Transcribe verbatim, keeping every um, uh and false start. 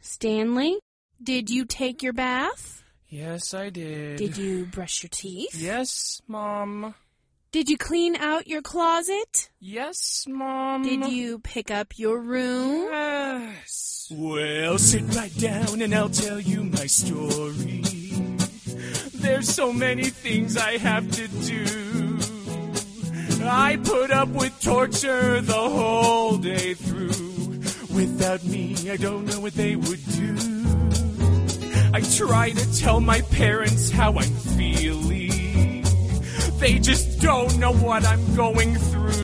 Stanley, did you take your bath? Yes, I did. Did you brush your teeth? Yes, Mom. Did you clean out your closet? Yes, Mom. Did you pick up your room? Yes. Well, sit right down and I'll tell you my story. There's so many things I have to do. I put up with torture the whole day through. Without me, I don't know what they would do. I try to tell my parents how I'm feeling. They just don't know what I'm going through.